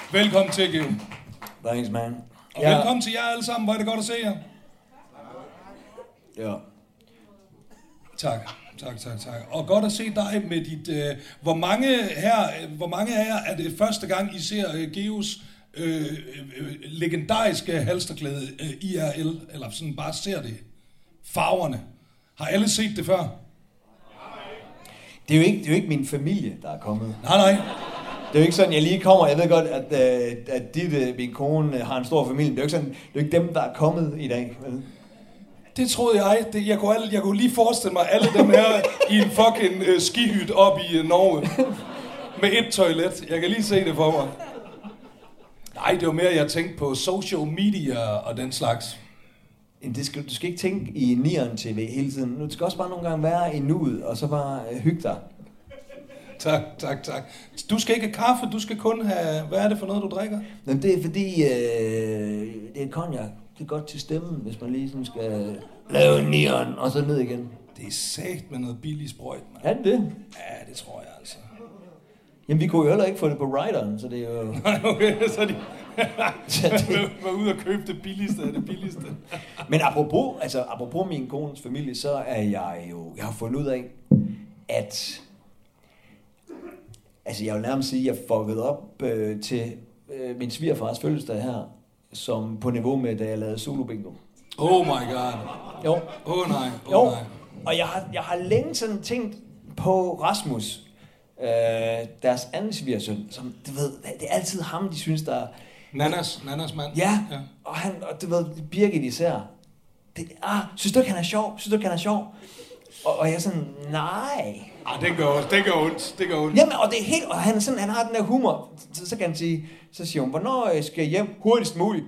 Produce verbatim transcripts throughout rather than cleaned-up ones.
Velkommen til, Geo. Thanks, man. Og ja. Velkommen til jer alle sammen. Hvor er det godt at se jer. Ja. Tak, tak, tak, tak. Og godt at se dig med dit... Øh, hvor mange her, hvor mange af jer er det første gang, I ser øh, Geos øh, øh, legendariske halsterklæde øh, I R L, eller sådan bare ser det? Farverne. Har alle set det før? Det er jo ikke, det er jo ikke min familie, der er kommet. Nej, nej. Det er jo ikke sådan, jeg lige kommer. Jeg ved godt, at, at Ditte, min kone, har en stor familie. Det er jo ikke sådan, det er jo ikke dem, der er kommet i dag. Vel? Det troede jeg. Det, jeg, kunne alle, jeg kunne lige forestille mig alle dem her i en fucking øh, skihyt op i øh, Norge. Med et toilet. Jeg kan lige se det for mig. Nej, det var mere, jeg tænkte på social media og den slags. Det skal, du skal ikke tænke i nieren T V hele tiden. Du skal også bare nogle gange være i nuet, og så bare øh, hygge dig. Tak, tak, tak. Du skal ikke have kaffe, du skal kun have... Hvad er det for noget, du drikker? Jamen, det er fordi, øh, det er cognac. Det er godt til stemmen, hvis man lige sådan skal lave nieren, og så ned igen. Det er sagt med noget billig sprøjt, mand. Er det det? Ja, det tror jeg altså. Jamen, vi kunne jo heller ikke få det på rideren, så det er jo... Nej, okay, så de... var ude og købe det billigste af det billigste. Men apropos, altså, apropos min kones familie, så er jeg jo... Jeg har fundet ud af, at... Altså, jeg vil nærmest sige, at jeg fuckede op øh, til øh, min svigerfars fødselsdag her, som på niveau med, da jeg lavede solo bingo. Oh my god. Jo. Åh oh, nej, åh jo. nej. Og jeg har, jeg har længe sådan tænkt på Rasmus, øh, deres anden svigersøn, som, du ved, det er altid ham, de synes, der... Nanas, Nanas mand. Ja, ja. Og han, og du ved, Birgit især. Det, ah, synes du ikke, han er sjov? Synes du ikke, han er sjov? Og, og jeg er sådan, nej. Ah, det gør, det gør ondt, det gør ondt. Jamen, og det er helt, og han er sådan, han har den der humor. Så, så kan han sige, så siger hun, hvornår skal jeg hjem? Hurtigst muligt.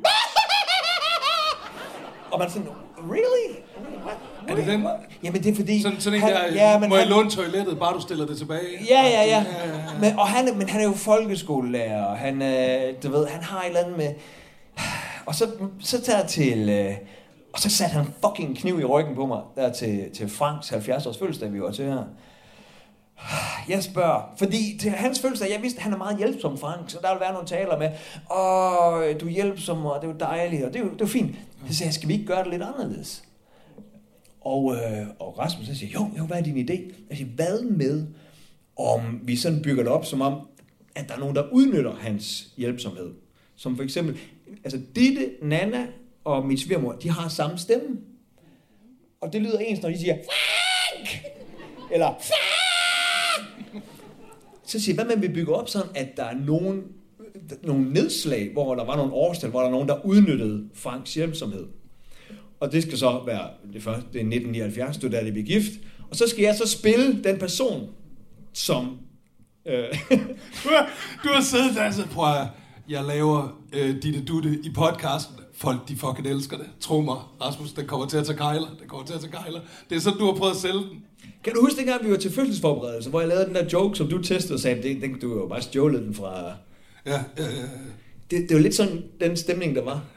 Og man er sådan, really? What? Er det den? Jamen, det er fordi... Sådan, sådan en han, der, ja, men må jeg han, låne toilettet, bare du stiller det tilbage? Ja, ja, ja. Men, og han, men han er jo folkeskolelærer, og han, øh, du ved, han har et eller andet med... Og så, så tager jeg til... Øh, og så satte han fucking kniv i ryggen på mig, der til, til Franks halvfjerds års fødselsdag, vi var til her. Jeg spørger, fordi til hans fødselsdag, jeg vidste, at han er meget hjælpsom, Frank, så der vil være nogle taler med, åh, du er hjælpsom, og det er jo dejligt, og det er jo, det er jo fint. Så siger jeg, skal vi ikke gøre det lidt anderledes? Og, øh, og Rasmus så siger, jo, jo, hvad er din idé? Jeg siger, hvad med, om vi sådan bygger det op, som om, at der er nogen, der udnytter hans hjælpsomhed? Som for eksempel, altså Ditte, Nana og min svigermor, de har samme stemme. Og det lyder ens, når de siger, Frank! Eller, Frank! Så siger jeg, hvad man vil bygge op sådan, at der er nogen, nogle nedslag, hvor der var nogle årstal, hvor der er nogen, der udnyttede Franks hjælpsomhed. Og det skal så være, det første, det er nitten nioghalvfjerds, det er der, det bliver gift. Og så skal jeg så spille den person, som... Øh, du, har, du har siddet der og sagt, prøv at jeg laver øh, Ditte Dutte i podcasten. Folk, de fucking elsker det. Tro mig, Rasmus, den kommer til at tage kejler. Den kommer til at tage kejler. Det er sådan, du har prøvet at sælge den. Kan du huske dengang, vi var til fødselsforberedelse, hvor jeg lavede den der joke, som du testede og sagde, den, den, du jo bare stjålet den fra... Ja, ja, ja. Det, det var lidt sådan den stemning, der var.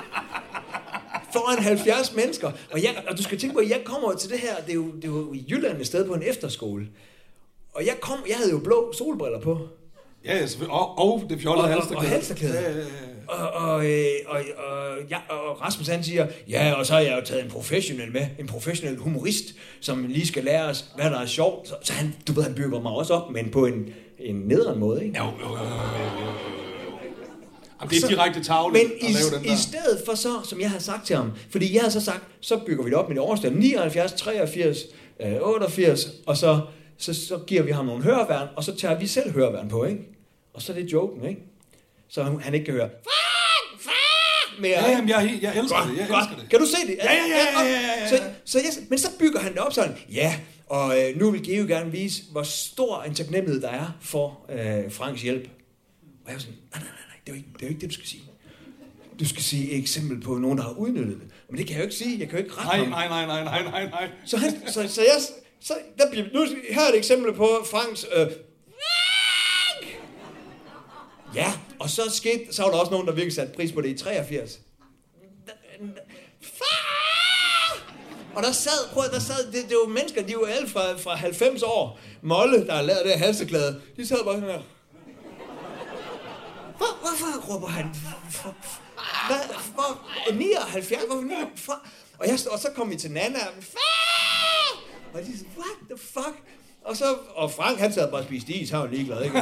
Foran halvfjerds mennesker. Og, jeg, og du skal tænke på, at jeg kommer til det her, det er jo, det er jo i Jylland et sted på en efterskole. Og jeg kom, jeg havde jo blå solbriller på. Ja, og, og det fjollede halsterklæde. Og halsterklæde. Ja, ja, ja. Og, og, øh, og, og, ja, og Rasmus han siger, ja, og så har jeg jo taget en professionel med, en professionel humorist, som lige skal lære os, hvad der er sjovt. Så, så han, du ved, han bygger mig også op, men på en, en nederen måde, ikke? Jo, jo, jo, jo, jo. Jamen, det er direkte tavle men at lave den der. I stedet for så, som jeg har sagt til ham, fordi jeg har så sagt, så bygger vi det op med det årstal, nioghalvfjerds, treogfirs, otteogfirs, og så, så, så giver vi ham nogle høreværn, og så tager vi selv høreværn på, ikke? Og så er det joken, ikke? Så han, han ikke kan høre, fuck, fuck, mere. Ja, jamen, jeg, jeg elsker godt, det, jeg godt. elsker det. Kan du se det? Ja, ja, ja, ja, ja, ja. Så, så jeg, men så bygger han det op sådan, ja, og øh, nu vil Geo gerne vise, hvor stor en taknemmelighed der er for øh, Franks hjælp. Og jeg var sådan, nej, nej, nej, nej, det er jo ikke det, er jo ikke det du skal sige. Du skal sige et eksempel på nogen, der har udnyttet det. Men det kan jeg jo ikke sige, jeg kan jo ikke rette nej, ham. Nej, nej, nej, nej, nej, nej. Så, han, så, så jeg, så der bliver, nu, her er et eksempel på Franks, øh, ja, og så skete, så var der også nogen, der virkelig satte pris på det i treogfirs. Og der sad, prøv at der sad, det, det var mennesker, de var alle fra, fra halvfems år. Molle, der har lavet det her halseklæde, de sad bare sådan her. Hvor, hvor hvorfor råber han... For, hvad, hvor, nioghalvfjerds? Hvorfor nioghalvfjerds? Og, jeg, og så kom vi til Nana, og de sagde, what the fuck? Og så, og Frank, han sad bare og spiste is, han var ligeglad, ikke?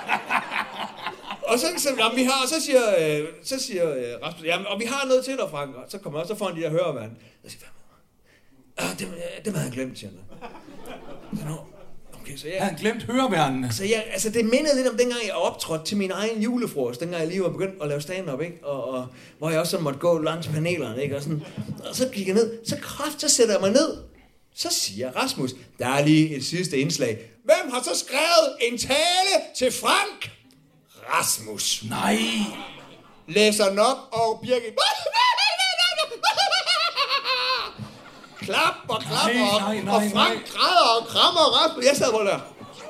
Og så, så, jamen, vi har, og så siger, øh, så siger øh, Rasmus, jamen, og vi har noget til dig, Frank. Og så kommer jeg, så får han de der hørevand. Og så siger jeg, ah, det, det havde han glemt, siger han. Så nå, okay, så jeg... Har han glemt høreværnene? Så jeg, altså det mindede lidt om dengang, jeg optrådte til min egen julefrokost, dengang jeg lige var begyndt at lave stand-up, ikke? Og, og hvor jeg også sådan måtte gå langs panelerne, ikke? Og, sådan, og så gik jeg ned, så kraft, så sætter jeg mig ned. Så siger Rasmus, der er lige et sidste indslag. Hvem har så skrevet en tale til Frank? Rasmus. Nej. Læser den op, og Birgit... Klap og klap, nej, og, nej, nej, og Frank nej. græder og krammer Rasmus. Jeg sad hvor der.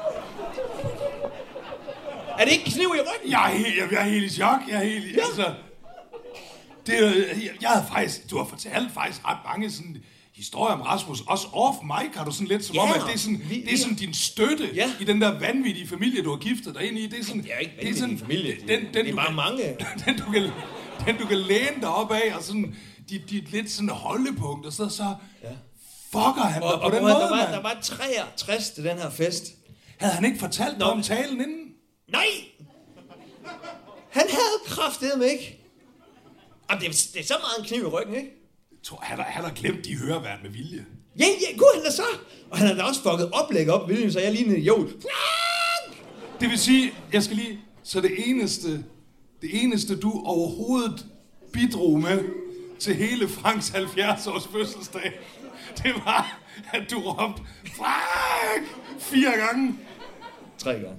Er det ikke kniv i ryggen? Jeg er helt, jeg er helt i chok. Jeg er helt i... Ja. Altså, det, jeg, jeg havde faktisk... Du har fortalt faktisk ret mange sådan... historier om Rasmus, også off mic har du sådan lidt som ja, om, at det er sådan, vi, det er sådan din støtte ja. i den der vanvittige familie, du har giftet dig ind i. Det er sådan, det er ikke det er sådan, familie, den, den, det er du bare kan, mange. Den du, kan, den du kan læne dig op af, og sådan, dit, dit lidt sådan holdepunkt, og så, så ja. fucker han og, dig på og, den og, måde, der var, mand. der var treogtres til den her fest. Havde han ikke fortalt dig om talen inden? Nej! Han havde kraftedeme ikke. Jamen, det, er, det er så meget en kniv i ryggen, ikke? Han har, han har glemt de høreværn med vilje. Ja, ja, gud, han er så. Og han har da også fucket oplæg op ved så jeg lignede en jord. Det vil sige, jeg skal lige... Så det eneste, det eneste du overhovedet bidrog med til hele Franks halvfjerds års fødselsdag, det var, at du råbte, Frank! Fire gange. Tre gange.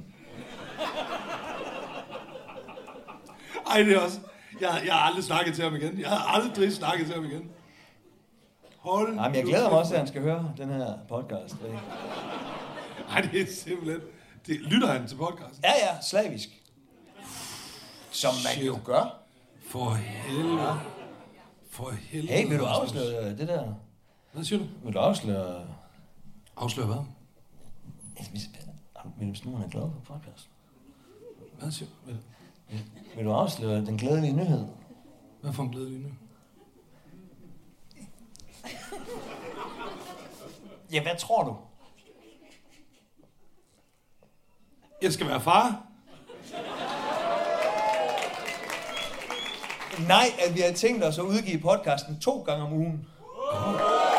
Ej, det er også... Jeg, jeg har aldrig snakket til ham igen. Jeg har aldrig snakket til ham igen. Hold. Jamen, jeg glæder mig også, at han skal høre den her podcast. Nej, det er simpelthen... Det, lytter han til podcasten? Ja, ja, slavisk. Som man Shit. jo gør. For helvede. Ja. For helvede. Hey, vil du afsløre det der? Hvad siger du? Vil du afsløre... Afsløre hvad? Hvis nu han er glad for podcasten. Hvad siger du? Vil, vil du afsløre den glædelige nyhed? Hvad for en glædelig nyhed? Ja, hvad tror du? Jeg skal være far. Nej, at vi har tænkt os at udgive podcasten to gange om ugen. Oh.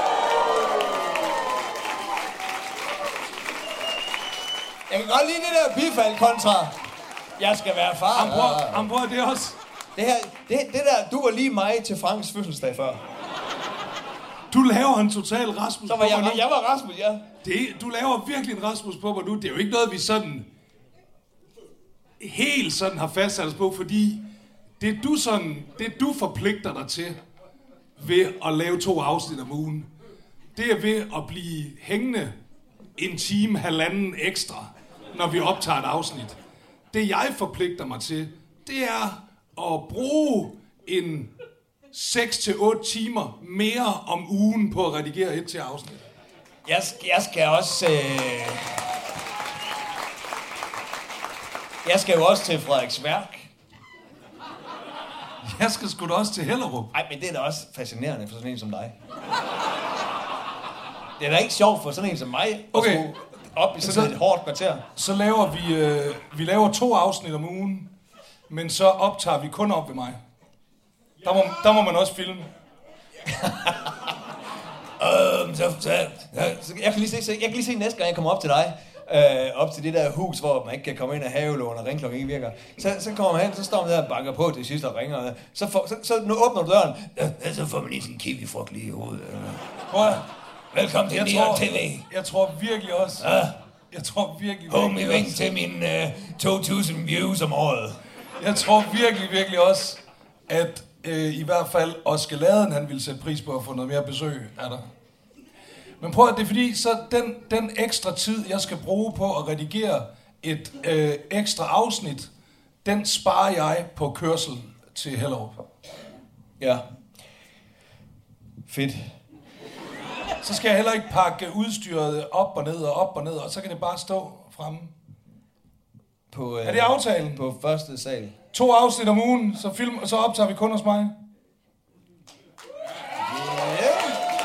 Jeg kan godt lide det der bifald kontra. Jeg skal være far. Han bruger, han bruger det også. Det her, det, det der, du var lige mig til Franks fødselsdag før. Du laver en total Rasmus Så var jeg, jeg var Rasmus, ja. Det, du laver virkelig en Rasmus på mig nu. Det er jo ikke noget, vi sådan helt sådan har fastsat os på, fordi det du sådan, det du forpligter dig til ved at lave to afsnit om ugen, det er ved at blive hængende en time, halvanden ekstra, når vi optager et afsnit. Det jeg forpligter mig til, det er at bruge en seks til otte timer mere om ugen på at redigere et til afsnit. Jeg, jeg skal også... Øh... Jeg skal jo også til Frederiksværk. Jeg skal sgu da også til Hellerup. Nej, men det er da også fascinerende for sådan en som dig. Det er da ikke sjovt for sådan en som mig at okay. skulle op i sådan så, et hårdt kvarter. Så laver vi, øh, vi laver to afsnit om ugen, men så optager vi kun op ved mig. Der må, der må man også filme. um, så, så, så, jeg, kan lige se, så, jeg kan lige se næste gang, jeg kommer op til dig, øh, op til det der hus, hvor man ikke kan komme ind af havelån, og ringklokken ikke virker. Så, så kommer man hen, så står man der og banker på til sidst og ringer. Så, for, så, så nu åbner du døren, ja, så får man lige sådan en kiwifrugt lige i hovedet. Prøv Velkommen til Neon T V. Jeg tror virkelig også. Ja. Jeg tror virkelig, Home event til mine uh, to tusind views om året. Jeg tror virkelig, virkelig også, at øh, i hvert fald Oscar Laden, han ville sætte pris på at få noget mere besøg af dig. Men prøv at det er fordi, så den, den ekstra tid, jeg skal bruge på at redigere et øh, ekstra afsnit, den sparer jeg på kørsel til Hellerup. Ja. Fedt. Så skal jeg heller ikke pakke udstyret op og ned og op og ned, og så kan det bare stå fremme. På, øh, er det aftalen? På første sal. To afsnit om ugen, så, film, så optager vi kun hos mig. Yeah.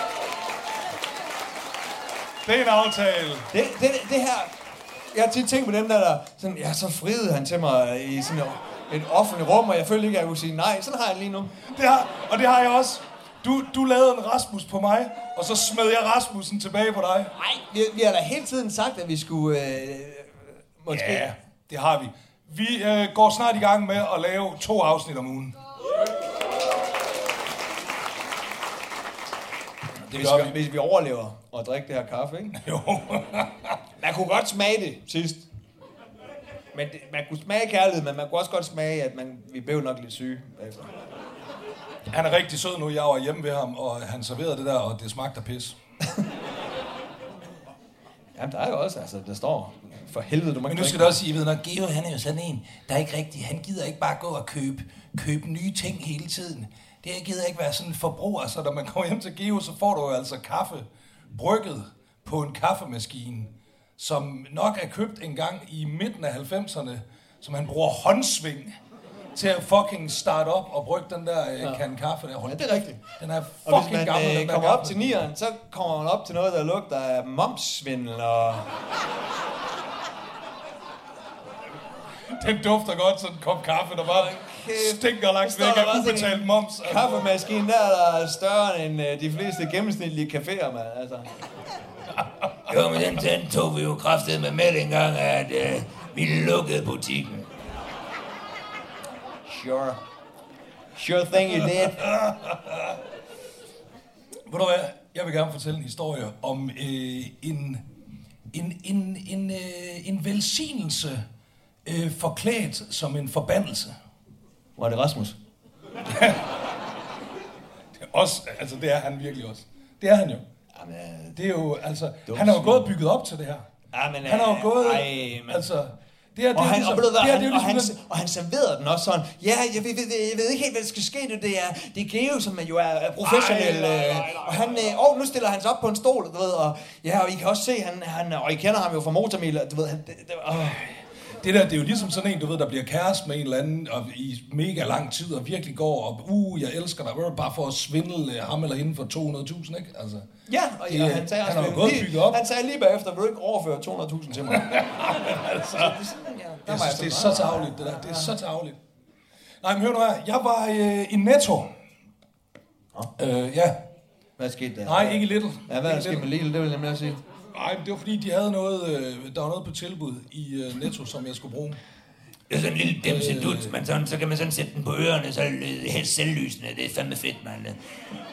Det er en aftale. Det, det, det her... Jeg har tit tænkt på den der, der sådan, ja, så friede han til mig i sådan et, et offentligt rum, og jeg følte ikke, at jeg kunne sige nej. Sådan har jeg lige nu. Det har, og det har jeg også. Du, du lavede en Rasmus på mig, og så smed jeg Rasmussen tilbage på dig. Nej, vi, vi har da hele tiden sagt, at vi skulle... Øh, måske... Ja, det har vi. Vi øh, går snart i gang med at lave to afsnit om ugen. Det hvis, vi, hvis vi overlever og drikker det her kaffe, ikke? Jo. Man kunne godt smage det sidst. Men det, man kunne smage kærlighed, men man kunne også godt smage, at man, vi blev nok lidt syge. Altså. Han er rigtig sød nu. Jeg var hjemme ved ham, og han serverede det der, og det smagte af pis. Jamen, der er jo også, altså, der står, for helvede, du må Men ikke... nu skal du også sige, ved, når Geo, han er jo sådan en, der er ikke rigtig, han gider ikke bare gå og købe, købe nye ting hele tiden. Det gider ikke være sådan en forbruger, så når man kommer hjem til Geo, så får du jo altså kaffe brygget på en kaffemaskine, som nok er købt en gang i midten af halvfemserne, som han bruger håndsving til at fucking starte op og brygge den der øh, ja. kan kaffe der. Ja, det er rigtigt. Den er fucking og hvis man gammel, øh, den der kommer kaffe. op til nieren, så kommer man op til noget, der lugter af momssvindel og... Den dufter godt, sådan en kop kaffe, der bare stinker langt væk af ubetalt moms. Kaffemaskinen der, der er større end øh, de fleste gennemsnitlige caféer, man. Altså. Jo, men den, den tog vi jo kraftet med med dengang, at øh, vi lukkede butikken. Sure. Sure thing you did. Ved du hvad? Jeg vil gerne fortælle en historie om øh, en, en, en, en, øh, en velsignelse øh, forklædt som en forbandelse. Var det Rasmus? Det er også, altså det er han virkelig også. Det er han jo. Jamen, øh, Det er jo, altså, han har jo gået bygget op til det her. Jamen, Han har jo gået, ej, men... altså... Det er, det Og er han, ligesom, og, ved du hvad, det er, han, det er og, ligesom, han, den- og han serverede den også sådan. Ja, jeg ved, ved, jeg ved ikke helt, hvad der skal ske. Det, det er, det er Geo, som jo er er professionel. Ej, nej, nej, øh, nej, Og han, øh, åh, nu stiller han sig op på en stol, du ved. Og, ja, og I kan også se, han, han, og I kender ham jo fra Motormil, du ved. Han, det, det, åh. det der, det er jo ligesom sådan en, du ved, der bliver kæreste med en eller anden og i mega lang tid, og virkelig går og, uh, jeg elsker dig, bare for at svindle øh, ham eller hende for to hundrede tusind, ikke? Altså, Ja, og, det, og han sagde han også, har jo gået lige, bygget op. han sagde lige bagefter, vil du ikke overføre to hundrede tusind til mig? altså, Der jeg var synes, det er sådan, så tarveligt, det der. Det er så tarveligt. Nej, men hør nu her. Jeg var øh, i Netto. Øh, ja. Hvad skete der? Nej, ikke Little. Ja, hvad er der Ikke sket med Lidl? Det vil jeg nemlig også sige. Nej, det var fordi, de havde noget, øh, der var noget på tilbud i øh, Netto, som jeg skulle bruge. Det er sådan en lille dimsedut, men sådan, så kan man sådan sætte den på ørerne, så er det helt selvlysende. Det er fandme fedt, mand. Det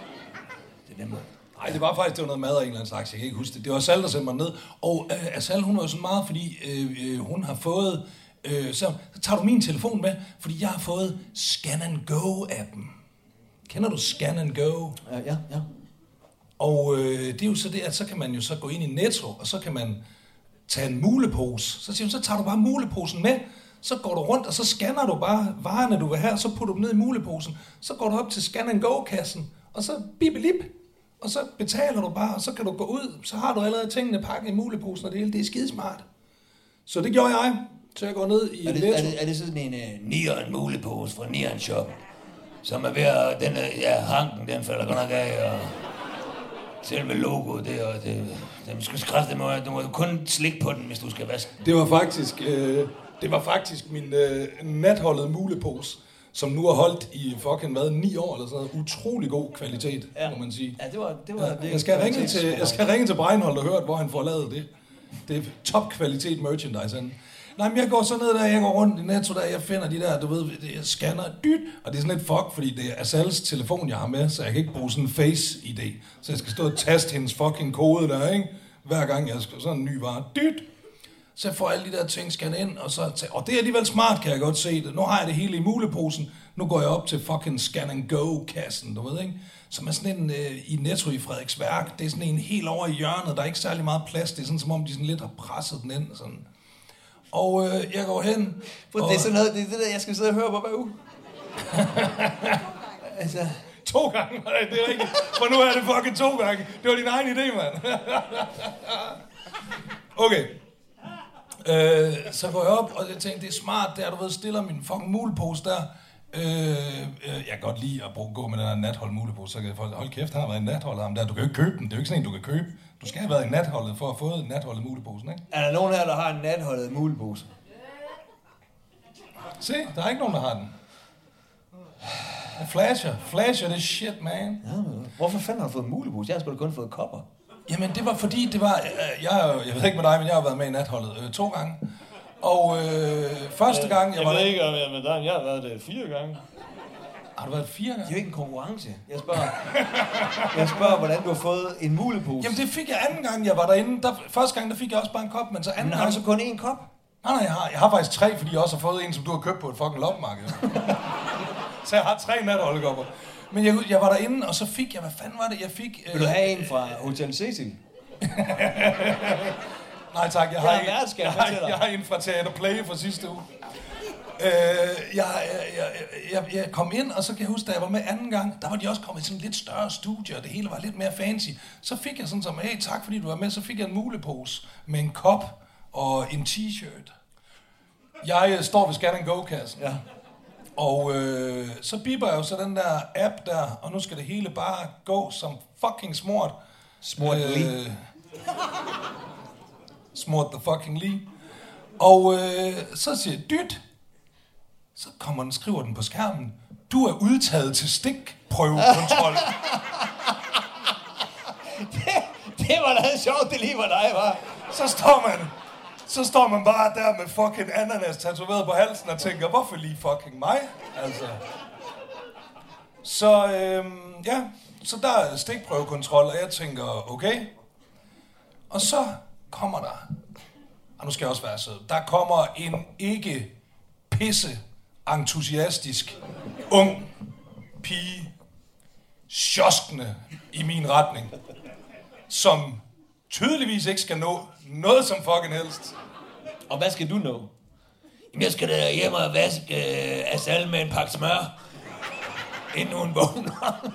er nemt. Nej, det var faktisk det var noget mad af en eller anden slags, jeg kan ikke huske det. Det var Asal, der sendte mig ned. Og øh, Asal, hun var jo sådan meget, fordi øh, øh, hun har fået... Øh, så, så tager du min telefon med, fordi jeg har fået Scan and Go-appen. Kender du Scan and Go? Ja, ja, ja. Og øh, det er jo så det, at så kan man jo så gå ind i Netto, og så kan man tage en mulepose. Så siger hun, så tager du bare muleposen med, så går du rundt, og så scanner du bare varerne, du vil have, så putter du dem ned i muleposen. Så går du op til Scan and Go-kassen, og så bibelip, og så betaler du bare, og så kan du gå ud, så har du allerede tingene pakket i muleposen, og det hele, det er skidesmart. Så det gjorde jeg. Så jeg går ned i Er det, Netto. er det, er det sådan en... Uh... Nieren mulepose fra Nieren Shop, som er ved at, den er, ja, hanken, den falder godt nok af, og selve logoet der, og det, den skal skræfte, du må, du må kun slikke på den, hvis du skal vaske den. Det var faktisk, øh, det var faktisk min øh, natholdede mulepose, som nu har holdt i fucking hvad, ni år eller sådan noget. Utrolig god kvalitet, Ja. må man sige. Ja, det var... Det var Ja, det jeg, skal ringe til, kvalitets- jeg skal ringe til Breinholt og høre, hvor han får lavet det. Det er top kvalitet merchandise. Han. Nej, men jeg går så ned der, jeg går rundt i Netto der, jeg finder de der, du ved, det jeg scanner, dyt, og det er sådan lidt fuck, fordi det er Asals telefon, jeg har med, så jeg kan ikke bruge sådan en face-I D. Så jeg skal stå og taste hendes fucking kode der, ikke? Hver gang jeg skal sådan en ny vare, dyt. Så jeg får alle de der ting scannet ind, og så tæ- og det er alligevel smart, kan jeg godt se det. Nu har jeg det hele i muleposen, nu går jeg op til fucking Scan and Go-kassen, du ved, ikke? Som er sådan en øh, i Netto i Frederiksværk. Det er sådan en helt over i hjørnet, der er ikke særlig meget plads. Det er sådan, som om de sådan lidt har presset den ind. Sådan. Og øh, jeg går hen... For og... det er sådan noget, det er det der, jeg skal sidde og høre på hver uge. altså... To gange, nej, det er rigtigt. For nu er det fucking to gange. Det var din egen idé, mand. Okay. Øh, så går jeg op, og jeg tænkte, det er smart, der du ved, stiller min fucking mulepose der. Øh, øh, jeg kan godt lide at bruge, gå med den der nathold mulepose, så kan folk hold kæft, han har været i natholdet ham der. Du kan jo ikke købe den, det er jo ikke sådan en, du kan købe. Du skal have været i natholdet for at få natholdet muleposen, ikke? Er der nogen her, der har en natholdet mulepose? Se, der er ikke nogen, der har den. Jeg flasher, flasher det shit, man. Ja, hvorfor fanden har du fået en mulepose? Jeg har sgu da kun fået kopper. Jamen, det var fordi, det var... Øh, jeg, jeg ved ikke med dig, men jeg har været med i natholdet øh, to gange. Og øh, første gang, jeg, jeg var... Jeg ved ikke, om jeg er med dig, jeg har været det fire gange. Har du været fire gange? Det er jo ikke en konkurrence. Jeg spørger, jeg spørger, hvordan du har fået en mulepose. Jamen, det fik jeg anden gang, jeg var derinde. Der, første gang, der fik jeg også bare en kop, men så anden men gang... har du så kun én kop? Nej, nej, jeg har, jeg har faktisk tre, fordi jeg også har fået en, som du har købt på et fucking loppemarked. Så jeg har tre natholdekopper. Men jeg, jeg var derinde, og så fik jeg... Hvad fanden var det, jeg fik? Vil du have en fra Hotel Cecil? Nej tak, jeg har, jeg en, jeg, jeg, har, jeg har en fra Teater Play fra sidste uge. Øh, jeg, jeg, jeg, jeg kom ind, og så kan jeg huske, da jeg var med anden gang, der var de også kommet i sådan en lidt større studie, og det hele var lidt mere fancy. Så fik jeg sådan som, hey, tak fordi du var med, så fik jeg en mulepose med en kop og en t-shirt. Jeg står ved Scan and Go-kassen, ja. og øh, så biber jeg jo så den der app der, og nu skal det hele bare gå som fucking smurt. Smurt øh, lige. Smurt the fucking lige. Og øh, så siger jeg, dyt. Så kommer den, skriver den på skærmen. Du er udtaget til stikprøvekontrol. det, det var da sjovt, det lige var dig, var. Så står man, så står man bare der med fucking ananas tatoveret på halsen og tænker, hvorfor lige fucking mig? Altså. Så øhm, ja, så der er stikprøvekontrol, og jeg tænker, okay. Og så kommer der, og nu skal jeg også være sød, der kommer en ikke pisse entusiastisk ung pige sjoskende i min retning, som tydeligvis ikke skal nå noget som fucking helst. Og hvad skal du nå? Jamen, jeg skal da hjem og vaske øh, Asal med en pakke smør, inden hun vågner.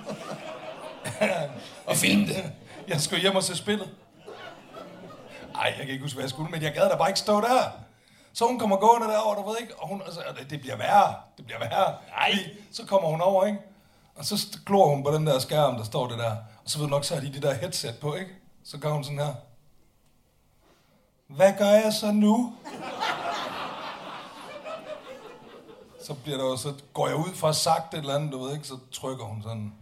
Og filme det. Jeg skulle hjem og se spillet. Ej, jeg kan ikke huske, hvad jeg skulle, men jeg gad da bare ikke stå der. Så hun kommer gående derover, du ved ikke, og hun, altså, det bliver værre, det bliver værre. Nej. Så kommer hun over, ikke? Og så glor hun på den der skærm, der står det der. Og så ved du nok, så har de det der headset på, ikke? Så gør hun sådan her. Hvad gør jeg så nu? Så bliver der jo, så går jeg ud for at sagt et eller andet, du ved ikke, så trykker hun sådan.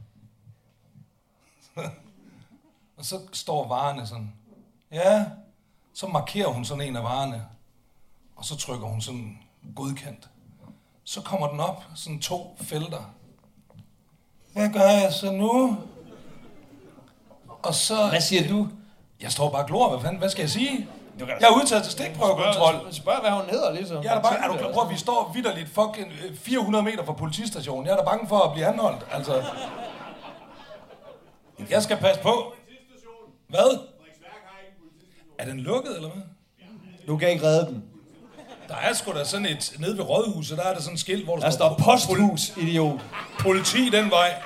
Og så står varerne sådan. Ja, så markerer hun sådan en af varerne. Og så trykker hun sådan godkendt. Så kommer den op, sådan to felter. Hvad gør jeg så nu? Og så... Hvad siger du? Jeg står bare og glor, hvad fanden, hvad skal jeg sige? Jeg er udtaget til stikprøvekontrol. Spørg, spørg, hvad hun hedder, ligesom. Jeg er da bare, er du klar, vi står vitterligt fucking fire hundrede meter fra politistationen. Jeg er da bange for at blive anholdt, altså. Jeg skal passe på. Hvad? Er den lukket, eller hvad? Du kan ikke redde den. Der er sgu da sådan et, nede ved Rådhuset, der er der sådan et skilt, hvor der, der står posthus, idiot. Politi den vej.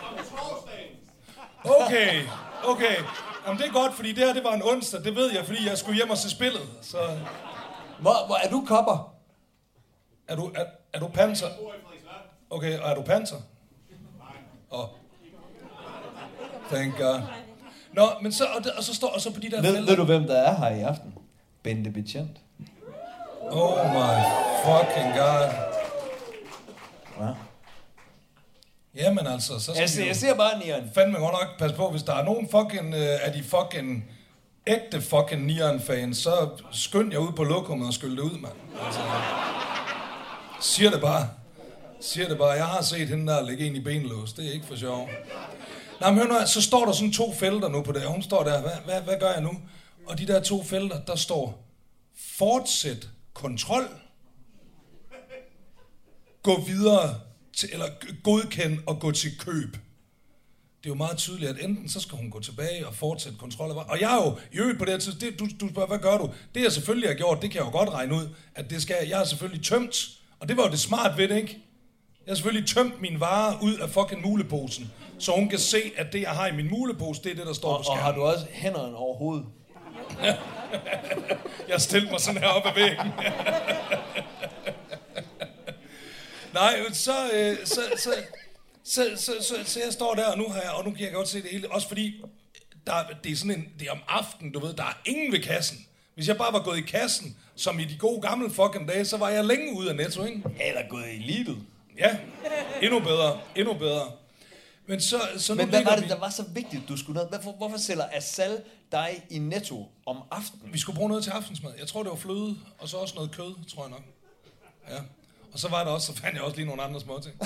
Okay, okay. Jamen det er godt, fordi det her, det var en onsdag, det ved jeg, fordi jeg skulle hjem og se spillet, så... Hvor, hvor er du kopper? Er du, er, er du panser? Okay, og er du panser? Åh. Oh. Thank God. Nå, men så, og, det, og så står, og så på de der... Ved, ved du, hvem der er her i aften? Bente Betjent. Oh my fucking God. Ja. Jamen altså, så skal jeg, ser, vi jeg ser bare nieren. Fandme godt nok passe på, hvis der er nogen fucking øh, af de fucking ægte fucking nieren-fans, så skynd jeg ud på lokummet og skyld det ud, mand. Altså, siger det bare. Siger det bare. Jeg har set hende der lægge en i benlås. Det er ikke for sjov. Nej, men hør nu, så står der sådan to felter nu på det. Hun står der. Hvad, hvad, hvad gør jeg nu? Og de der to felter, der står fortsæt kontrol. Gå videre til, eller godkend og gå til køb. Det er jo meget tydeligt, at enten så skal hun gå tilbage og fortsætte kontrol. Og jeg er jo i øvrigt på det her tidspunkt, du, du spørger, hvad gør du? Det jeg selvfølgelig har gjort, det kan jeg jo godt regne ud, at det skal, jeg har selvfølgelig tømt, og det var jo det smart ved det, ikke? Jeg har selvfølgelig tømt mine varer ud af fucking muleposen, så hun kan se, at det jeg har i min mulepose, det er det, der står og, på skærmen. Og har du også hænderne over hovedet? Jeg stillede mig sådan her op ad væggen. Nej, så, øh, så, så, så, så, så, så jeg står der, og nu, har jeg, og nu kan jeg godt se det hele. Også fordi, der, det er sådan en, det er om aftenen, du ved, der er ingen ved kassen. Hvis jeg bare var gået i kassen, som i de gode gamle fucking dage, så var jeg længe ude af Netto, ikke? Eller gået i Lidl. Ja, endnu bedre, endnu bedre. Men, så, så nu Men hvad var det, vi... der var så vigtigt, du skulle noget? Hvorfor, hvorfor sælger Asal dig i Netto om aftenen? Vi skulle bruge noget til aftensmad. Jeg tror, det var fløde, og så også noget kød, tror jeg nok. Ja. Og så var der også, så fandt jeg også lige nogle andre små ting.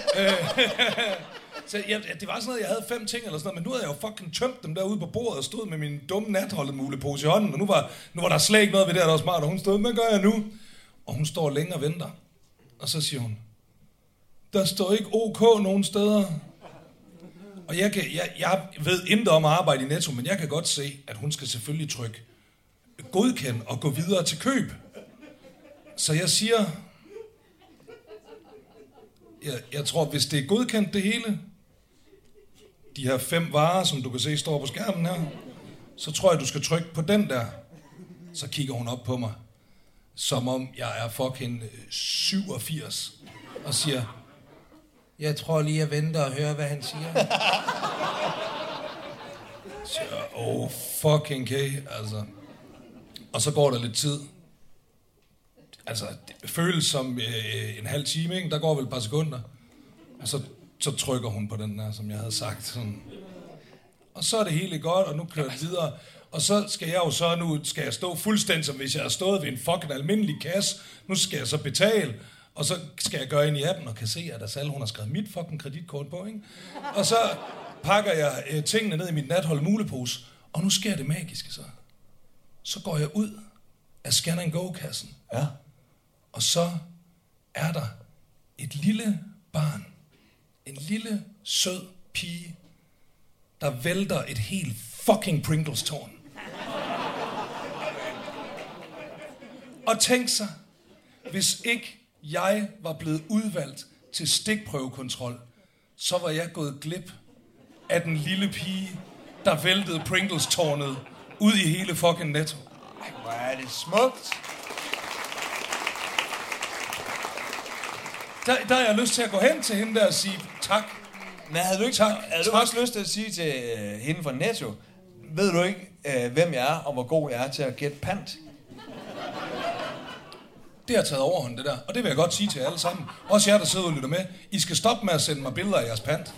Så ja, det var sådan noget, jeg havde fem ting eller sådan noget, men nu havde jeg jo fucking tømt dem derude på bordet og stod med min dumme natholdet-mulepose i hånden, og nu var, nu var der slet ikke noget ved det, der var smart, og hun stod, hvad gør jeg nu? Og hun står længe og venter, og så siger hun, der står ikke OK nogen steder. Og jeg, kan, jeg, jeg ved intet om at arbejde i Netto, men jeg kan godt se, at hun skal selvfølgelig trykke godkend og gå videre til køb. Så jeg siger, jeg, jeg tror, hvis det er godkendt det hele, de her fem varer, som du kan se står på skærmen her, så tror jeg, du skal trykke på den der. Så kigger hun op på mig, som om jeg er fucking syvogfirs, og siger, jeg tror lige, jeg venter og hører, hvad han siger. Så oh fucking okay, altså. Og så går der lidt tid. Altså, det føles som øh, en halv time, ikke? Der går vel et par sekunder. Og så, så trykker hun på den der, som jeg havde sagt. Sådan. Og så er det hele godt, og nu kører det videre. Og så skal jeg jo så, nu skal jeg stå fuldstændig, som hvis jeg har stået ved en fucking almindelig kasse. Nu skal jeg så betale, og så skal jeg gøre ind i appen, og kan se, at Asal, hun har skrevet mit fucking kreditkort på, ikke? Og så pakker jeg øh, tingene ned i mit nathold mulepose, og nu sker det magiske så. Så går jeg ud af Scan and Go-kassen. Ja. Og så er der et lille barn, en lille, sød pige, der vælter et helt fucking Pringles-tårn. Og tænk sig, hvis ikke jeg var blevet udvalgt til stikprøvekontrol, så var jeg gået glip af den lille pige, der væltede Pringles-tårnet ud i hele fucking Netto. Ej, hvor er det smukt. Der, der har jeg lyst til at gå hen til hende der og sige tak. Men havde du ikke tak, havde du tak. også lyst til at sige til uh, hende fra Netto, ved du ikke, uh, hvem jeg er, og hvor god jeg er til at gætte pant? Det har taget overhånd, det der. Og det vil jeg godt sige til alle sammen. Også jer, der sidder og lytter med. I skal stoppe med at sende mig billeder af jeres pant.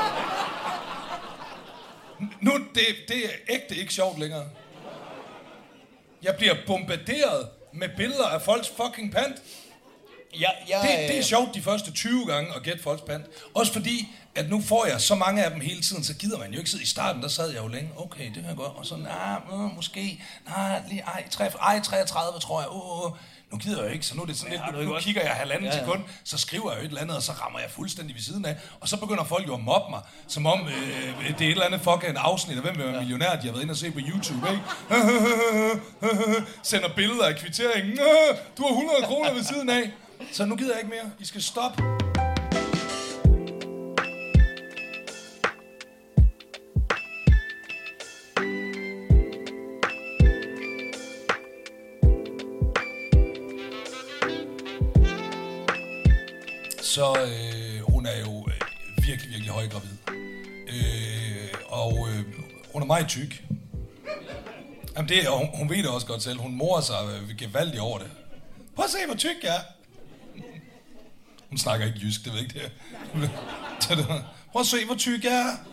Nu, det, det er ægte ikke sjovt længere. Jeg bliver bombarderet med billeder af folks fucking pant. Ja, ja, det, det er sjovt de første tyve gange at gætte folks pant. Også fordi, at nu får jeg så mange af dem hele tiden, så gider man jo ikke sidde i starten. Der sad jeg jo længe. Okay, det kan jeg godt. Og så, nej, nah, måske. Nej, lige, ej, tre, ej, treogtredive, tror jeg. Uh, uh. Nu gider jeg jo ikke, så nu er det sådan ja, lidt, nu, nu kigger jeg halvanden ja, ja. sekund, så skriver jeg jo et eller andet, og så rammer jeg fuldstændig ved siden af. Og så begynder folk jo at mobbe mig, som om øh, det er et eller andet fucking afsnit af Hvem vil være millionær, de har været inde og se på YouTube, ikke? Sender billeder af kvitteringen. Du har hundrede kroner ved siden af. Så nu gider jeg ikke mere. I skal stoppe. Så øh, hun er jo øh, virkelig, virkelig højgravid. Øh, og øh, hun er meget tyk. Jamen det, og hun, hun ved det også godt selv. Hun morer sig øh, gevaldigt over det. Prøv at se, hvor tyk jeg er. Hun snakker ikke jysk, det ved ikke det. Prøv at se, hvor tyk jeg er.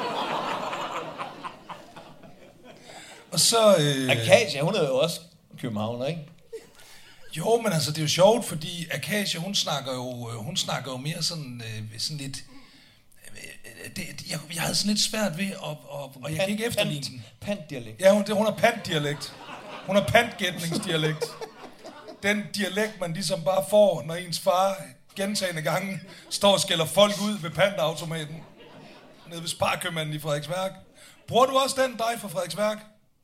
Og så... Øh, Akasia, hun er jo også københavner, ikke? Jo, men altså, det er jo sjovt, fordi Akasia, hun snakker jo, hun snakker jo mere sådan, øh, sådan lidt... Øh, det, jeg, jeg havde sådan lidt svært ved, og, og, og jeg kan ikke efterligne den. Pant-dialekt. Ja, hun, hun har pant-dialekt. Hun har pant-gætningsdialekt. Den dialekt, man ligesom bare får, når ens far gentagende gange står og skælder folk ud ved pantautomaten. Nede ved Sparkøbmanden i Frederiksværk. Bruger du også den, dig fra Frederiksværk?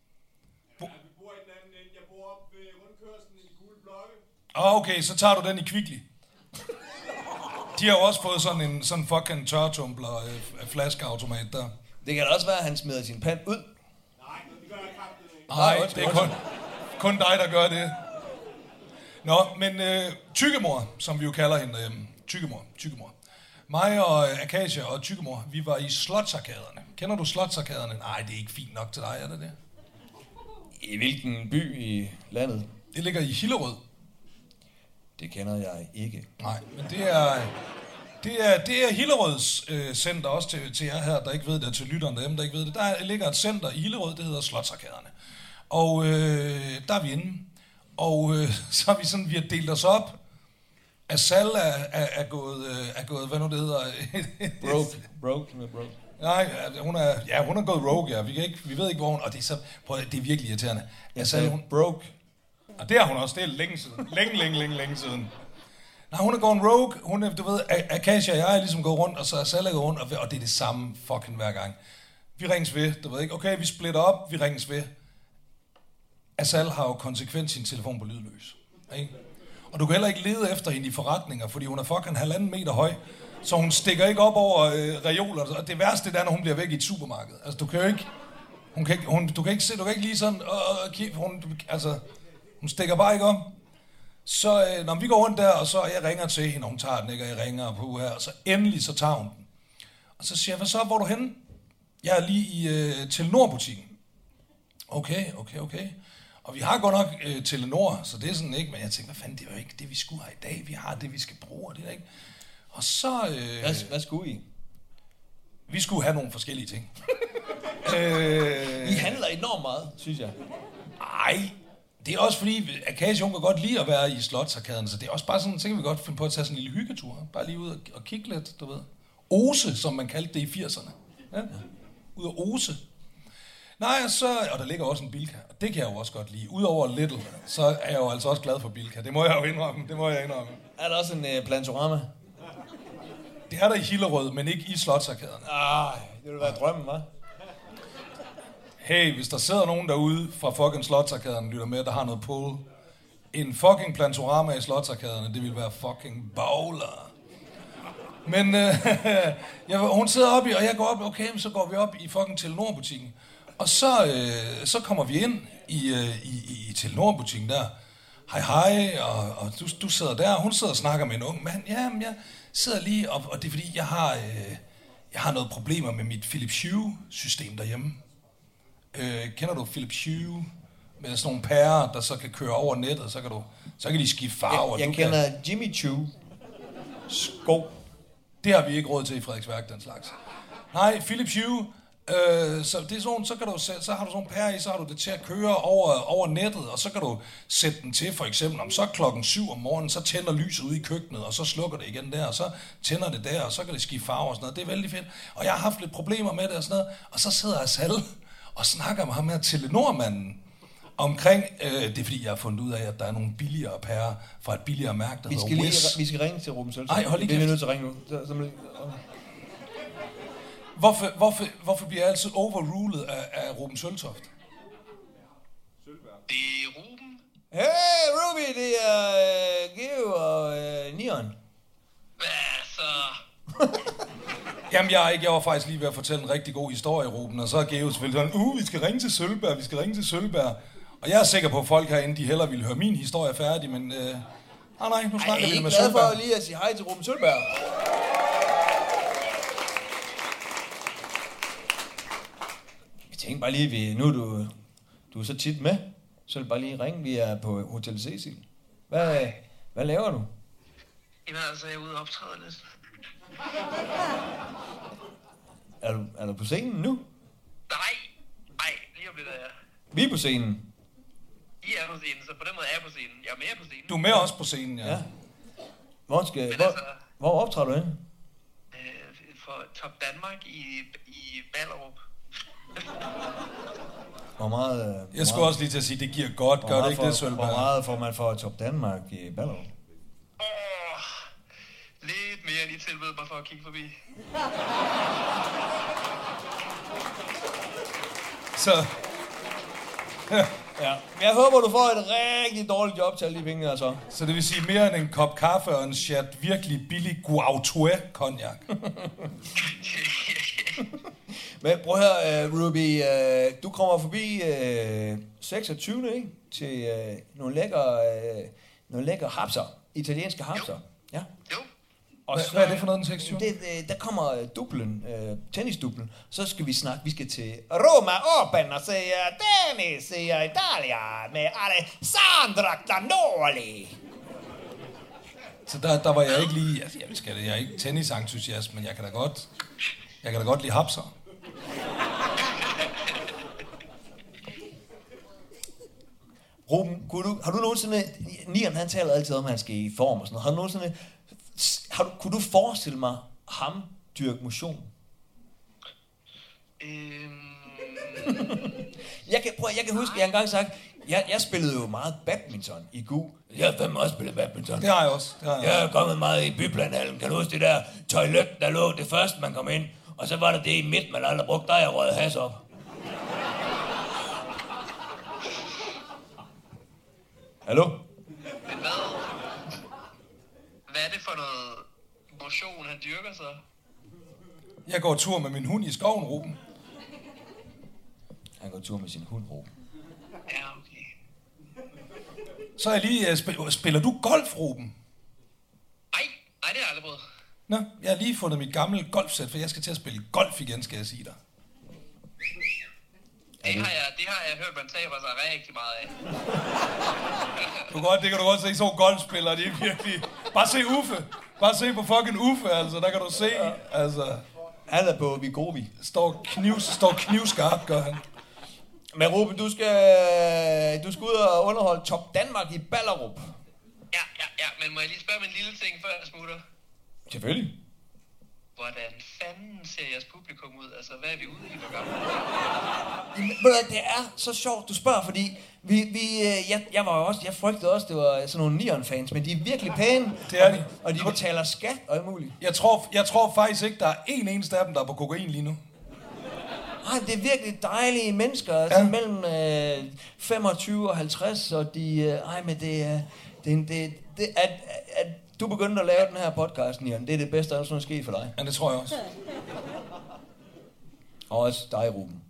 Ah, okay, så tager du den i Kvickly. De har jo også fået sådan en sådan fucking tørretumbler øh, flaskeautomat der. Det kan da også være, at han smider sin pant ud. Nej, det gør jeg kraftigt ikke. Nej, det er kun... kun dig, der gør det. Nå, men øh, tykkemor, som vi jo kalder hende derhjemme. Tykkemor, tykkemor. Mig og Akasia og tykkemor, vi var i Slotsarkaderne. Kender du Slotsarkaderne? Nej, det er ikke fint nok til dig, er det det? I hvilken by i landet? Det ligger i Hillerød. Det kender jeg ikke. Nej, men det er... Det er, det er Hillerøds øh, center, også til, til jer her, der ikke ved det, til lytterne derhjemme, der ikke ved det. Der ligger et center i Hillerød, det hedder Slotsarkaderne. Og øh, der er vi inde. Og øh, så har vi sådan, vi har delt os op. Asal er, er, er, gået, øh, er gået, hvad nu det hedder? Broke. Broke med broke. Nej, hun er, ja, hun er gået rogue, ja. Vi, kan ikke, vi ved ikke, hvor hun... Og det er, så, prøv, det er virkelig irriterende. Asal, hun broke. Og det er hun også, det er længe siden. Længe, længe, længe, længe siden. Nej, hun er gået rogue. Hun er, du ved, Akasia og jeg er ligesom gået rundt, og så er Asal gået rundt, og, og det er det samme fucking hver gang. Vi ringes ved, du ved ikke. Okay, vi splitter op, vi ringes ved. Asal har jo konsekvent sin telefon på lydløs. Ikke? Og du kan heller ikke lede efter hende i forretninger, fordi hun er fucking halvanden meter høj. Så hun stikker ikke op over øh, reoler. Og det værste det er, når hun bliver væk i et supermarked. Altså, du kan jo ikke... Hun kan ikke hun, du kan ikke se, du kan ikke lige sådan... Øh, hun, altså, hun stikker bare ikke op. Så øh, når vi går rundt der, og så jeg ringer til hende, og hun tager den ikke, og jeg ringer på her, og så endelig så tager hun den. Og så siger jeg, hvad så, hvor er du henne? Jeg er lige i øh, Telenor-butikken. Okay, okay, okay. Og vi har godt nok øh, Telenor, så det er sådan ikke, men jeg tænker, hvad fanden, det er jo ikke det, vi skulle have i dag. Vi har det, vi skal bruge, det er ikke. Og så... Øh, hvad, hvad skulle I? Vi skulle have nogle forskellige ting. øh, I handler enormt meget, synes jeg. Nej, det er også fordi, Akasia, hun kan godt lide at være i Slotsarkaden, så det er også bare sådan, så kan vi godt finde på at tage sådan en lille hyggetur. Bare lige ud og, og kigge lidt, du ved. Ose, som man kaldte det i firserne. Ja? Ud at ose. Nej, så, og der ligger også en Bilka, og det kan jeg jo også godt lide. Udover Little, så er jeg jo altså også glad for Bilka. Det må jeg jo indrømme, det må jeg indrømme. Er der også en uh, Plantorama? Det er der i Hillerød, men ikke i Slotsarkaderne. Ej, det ville være drømmen, hva'? Hey, hvis der sidder nogen derude fra fucking Slotsarkaderne, lytter med, der har noget pull. En fucking Plantorama i Slotsarkaderne, det ville være fucking baller. Men øh, jeg, hun sidder oppe i, og jeg går op, okay, så går vi op i fucking Telenor-butikken. Og så, øh, så kommer vi ind i, øh, i, i Telenor-butikken der. Hej hej, og, og du, du sidder der. Hun sidder og snakker med en ung mand. Jamen, jeg sidder lige op, og det er fordi, jeg har, øh, jeg har noget problemer med mit Philips Hue-system derhjemme. Øh, kender du Philips Hue? Med sådan nogle pærer, der så kan køre over nettet, så kan, du, så kan de skifte farver. Jeg, jeg du kender kan... Jimmy Choo. Sko. Det har vi ikke råd til i Frederiksværk, den slags. Nej, Philips Hue, øh, så, det er sådan, så, kan du, så har du sådan nogle pærer i, så har du det til at køre over, over nettet, og så kan du sætte den til, for eksempel, om så klokken syv om morgenen, så tænder lyset ude i køkkenet, og så slukker det igen der, og så tænder det der, og så kan det skifte farver og sådan noget. Det er vældig fedt. Og jeg har haft lidt problemer med det og sådan noget, og så sidder Asal og snakker med ham her Telenor-manden omkring, øh, det er fordi, jeg har fundet ud af, at der er nogle billigere pærer fra et billigere mærke, der vi skal hedder lige, Wiz. Vi skal ringe til Ruben Søltoft. Nej, hold lige kæft. Vi er kæft. nødt til at ringe nu. Så, så, Hvorfor, hvorfor, hvorfor bliver jeg altid overrulet af, af Ruben Søltoft? Det er Ruben. Hey, Ruby, det er uh, Geo og uh, Neon. Hvad så? Jamen, jeg, er ikke, jeg var faktisk lige ved at fortælle en rigtig god historie, Ruben, og så er Geo selvfølgelig sådan, uh, vi skal ringe til Sølberg, vi skal ringe til Sølberg. Og jeg er sikker på, at folk herinde, de hellere ville høre min historie færdig, men... Øh, ah, nej, nu snakker Ej, vi med Sølberg. Sølberg. Jeg er glad for lige at sige hej til Ruben Sølberg. Jeg tænkte bare lige, vi, nu er du, du er så tit med, så vil bare lige ringe. Vi er på Hotel Cecil. Hvad, hvad laver du? Jamen altså, jeg er ude og optræde lidt. Er du, er du på scenen nu? Nej, nej, lige om lidt er jeg. Vi er på scenen. I er på scenen, så på den måde er jeg på scenen. Jeg er mere på scenen. Du er med også på scenen, ja. Ja. Hvor, skal, Men hvor, altså, hvor optræder du henne? øh, for Top Danmark i, i Ballerup. Hvor meget... øh, Hvor Jeg skulle meget, også lige til at sige, det giver godt, gør det ikke det, Sølberg? Hvor Sølberg? meget får man for Top Danmark i Ballerup? Åh, lidt mere end I tilbød mig for at kigge forbi. Så... Ja. Ja. Jeg håber, du får et rigtig dårligt job til alle de penge, altså. Så det vil sige mere end en kop kaffe og en chat virkelig billig Guautois cognac. Men prøv at høre, uh, Ruby, uh, du kommer forbi uh, seksogtyvende ikke? Til uh, nogle lækre, uh, nogle lækre hapser. Italienske hapser. Jo. Ja. Jo. Og Hvad, så, hvad er det for noget, den seksogtyvende? det, det, der kommer uh, dublen, uh, tennisdublen. Så skal vi snakke, vi skal til Roma Open og se uh, tennis i uh, Italia med Alessandra Granoli. Så der, der var jeg ikke lige... Altså, jeg, skal det, jeg er ikke tennisentusiast, men jeg kan da godt... Jeg kan da godt lide hapser. Ruben, kunne du, har du nogensinde... Nieren, han taler altid om, at han skal i form og sådan noget. Har du nogensinde... Har du, kunne du forestille mig ham dyrke motion? Øhm... Jeg kan, prøv, jeg kan huske, at jeg engang sagt, jeg, jeg spillede jo meget badminton i G U. Jeg har fandme også spillet badminton. Det har jeg også. Det har jeg, Jeg også. er kommet meget i Byblandhallen. Kan du huske det der toilet, der lå det første, man kom ind? Og så var der det i midt, man aldrig brugte, der jeg røget has op. Hallo? Men hvad? Hvad er det for noget motion, han dyrker så? Jeg går tur med min hund i skoven, Ruben. Han går tur med sin hund, Ruben. Ja, okay. Så er jeg lige... Uh, spil, spiller du golf, Ruben? Ej, ej, det har jeg aldrig prøvet. Nå, jeg har lige fundet mit gamle golfsæt, for jeg skal til at spille golf igen, skal jeg sige dig. Det har jeg, det har jeg hørt, man taber sig rigtig meget af. Du kan godt, det kan du godt se, så golfspillere, de er virkelig... Bare se Uffe. Bare se på fucking Uffe, altså. Der kan du se, altså... Han er på Vigovi. Står, kniv, står knivskarpt, gør han. Men Ruben, du skal, du skal ud og underholde Top Danmark i Ballerup. Ja, ja, ja, men må jeg lige spørge om en lille ting, før jeg smutter? Selvfølgelig. Hvordan fanden ser jeres publikum ud? Altså, hvad er vi ude i? Hvor gammel? Jamen, ved du, det er så sjovt, du spørger, fordi vi, vi, jeg, jeg var jo også, jeg frygtede også, det var sådan nogle Neon-fans, men de er virkelig pæne. Det er de. Og, og de betaler skat og alt muligt. Jeg tror, jeg tror faktisk ikke, der er en eneste af dem, der er på kokain lige nu. Ej, det er virkelig dejlige mennesker, ja. Sådan mellem øh, femogtyve og halvtreds, og de, øh, ej, men det er, det, det, det, at, at du begyndte at lave den her podcast, Nian, det er det bedste, der er sket for dig. Ja, det tror jeg også. Og også dig, Ruben.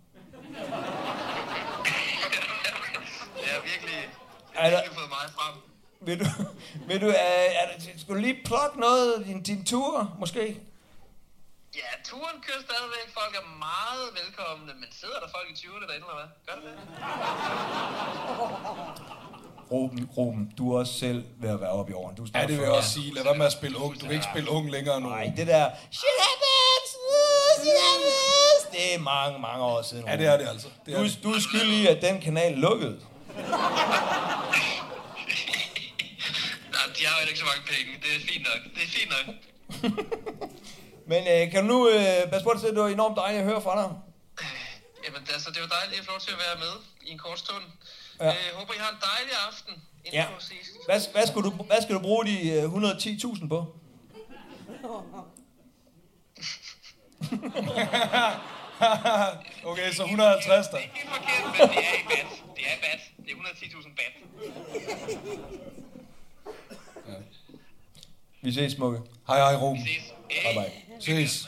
Det har virkelig, Er der- virkelig fået meget frem. Vil du, vil du, øh, er der, skal du lige plukke noget, din, din tur, måske? Ja, turen kører stadigvæk. Folk er meget velkomne, men sidder der folk i tyverne derinde, eller hvad? Gør det det? Ruben, Ruben, du er også selv ved at være oppe i åren. Du er snart Ja, det vil jeg fyrre. også sige. Lad være med at spille ung. Du kan ikke spille ung længere nu. Nej, det der... Shit happens! Shit happens! Det er mange, mange år siden. Ja, det er det altså. Det er Du, det. du er skyldig, at den kanal lukkede. Nej, de har jo ikke så mange penge. Det er fint nok. Det er fint nok. Men øh, kan du nu øh, passe på dig til, at det var enormt dejligt at høre fra dig? Jamen, altså, det er jo dejligt at få lov til at være med i en kort stund. Ja. Jeg øh, håber, I har en dejlig aften. Inden Ja. for sidst. Hvad, hvad, skal du, hvad skal du bruge de øh, et hundrede og ti tusind på? Okay, så et hundrede og halvtreds der. Det er ikke helt forkert, men det er i bat. Det er bat. Det er et hundrede og ti tusind bat. Vi ses, Smukke. Hej, hej, Ruben. Ses. Bye bye. Ses.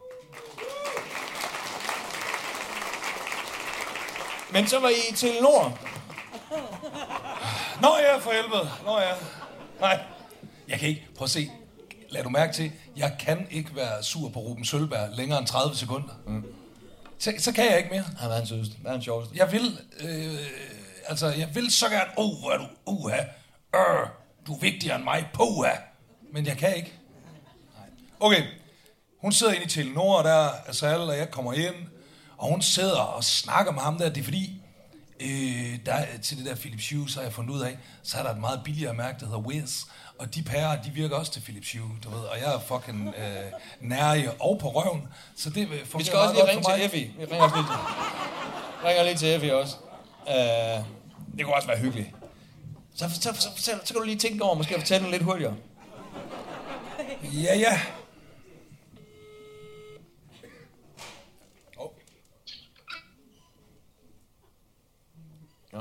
Men så var I til Nord. Nå ja, for helvede. Nå ja. Nej, jeg kan ikke. Prøv at se. Lad du mærke til, jeg kan ikke være sur på Ruben Sølberg længere end tredive sekunder. Mm. Så, så kan jeg ikke mere. Han var hans sødeste. Hvad er hans sjoveste? Jeg vil, øh, altså, jeg vil så gerne, åh, oh, hvor er du, uha, øh, du er vigtigere end mig, puha. Men jeg kan ikke. Nej. Okay, hun sidder inde i Telenor, der er Sal, og jeg kommer ind, og hun sidder og snakker med ham der. Det er fordi, øh, der, til det der Philips Hue, så har jeg fundet ud af, så er der et meget billigere mærke, der hedder Wiz. Og de pærer, de virker også til Philips Hue, du ved. Og jeg er fucking øh, nærige og på røven, så det fungerer Vi skal også meget lige godt for ringe mig. til Effie. Vi ringer også lige til, ringer lige til Effie også. Uh, det kunne også være hyggeligt. Så, så, så, så, så kan du lige tænke over, måske at fortælle den lidt hurtigere. Ja, ja. Oh. Ja.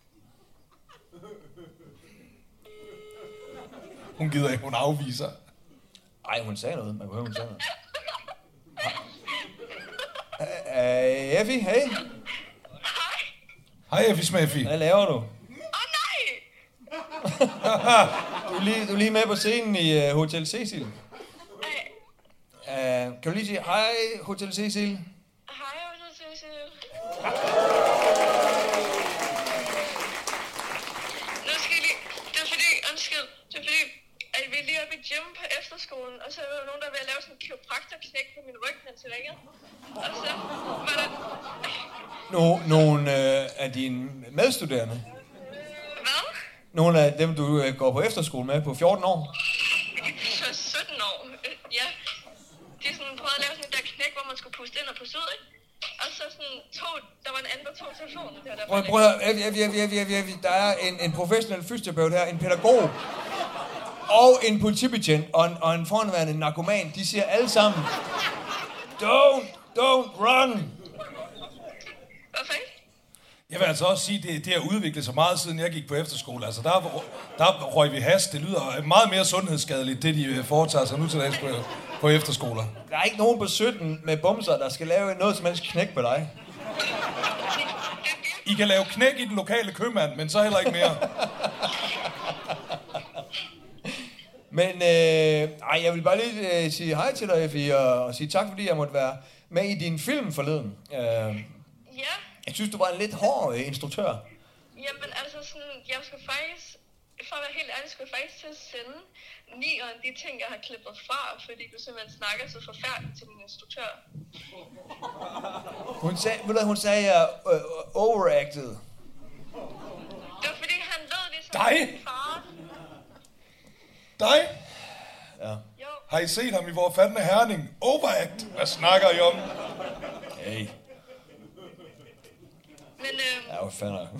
Hun gider ikke, hun afviser. Ej, hun sagde noget. Man kunne høre, hun sagde noget. Er, Uh, Effie, hey. Hej. Hej, Effie Smeffy. Hvad laver du? Åh, oh, nej! Du er lige, du er lige med på scenen i uh, Hotel Cecil. Ej. Uh, kan du lige sige hej, Hotel Cecil? Hej, Hotel Cecil. Nu skal I lige... Det er fordi... Undskyld. Det er fordi... At vi er lige oppe i gym på efterskolen, og så er der nogen, der vil lave sådan en kiropraktorknæk på min ryg, mens jeg ligger. Og så var der... No, nogle øh, af dine medstuderende? Hvad? Nogle af dem, du øh, går på efterskole med på fjorten år? Så sytten år. Øh, ja. De sådan prøvede at lave sådan en der knæk, hvor man skulle puste ind og puste ud, ikke? Og så sådan to... Der var en anden, der tog telefonen. Der, der Prøv, prøv at høre. Effie, Effie, Effie, Effie, Effie. Der er en, en professionel fysioterapeut her, en pædagog, og en politibetjent, og en, og en foranværende narkoman. De siger alle sammen, don't, don't run. Hvad fanden? Jeg vil altså også sige, at det, det har udviklet sig meget, siden jeg gik på efterskole. Altså, der, der røg vi has. Det lyder meget mere sundhedsskadeligt, det de foretager sig nu til dags på, på efterskoler. Der er ikke nogen på sytten med bumser, der skal lave noget som helst knæk på dig. I kan lave knæk i den lokale købmand, men så heller ikke mere. Men øh, ej, jeg vil bare lige øh, sige hej til dig, Effie, og, og sige tak, fordi jeg måtte være med i din film forleden. Øh, Ja. jeg synes, du var en lidt hård øh, instruktør. Jamen altså sådan, jeg skulle faktisk, for at være helt ærlig, skulle jeg faktisk til at sende nieren de ting, jeg har klippet fra, fordi du simpelthen snakker så forfærdeligt til min instruktør. Hun sagde, ved du, hun sagde, jeg øh, overacted. Det var fordi, han lød ligesom Dig? min far. Dig? Ja. Jo, Har I set ham i vores fandme Herning? Overact. Hvad snakker I om? Hey. men øh, Ja, hvad fanden.